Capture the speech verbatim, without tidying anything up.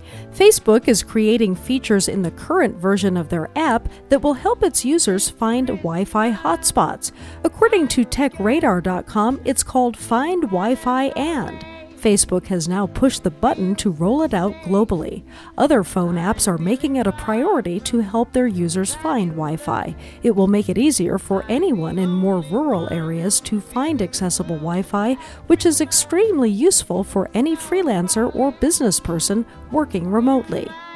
Facebook is creating features in the current version of their app that will help its users find Wi-Fi hotspots. According to Tech Radar dot com, it's called Find Wi-Fi and. Facebook has now pushed the button to roll it out globally. Other phone apps are making it a priority to help their users find Wi-Fi. It will make it easier for anyone in more rural areas to find accessible Wi-Fi, which is extremely useful for any freelancer or business person working remotely.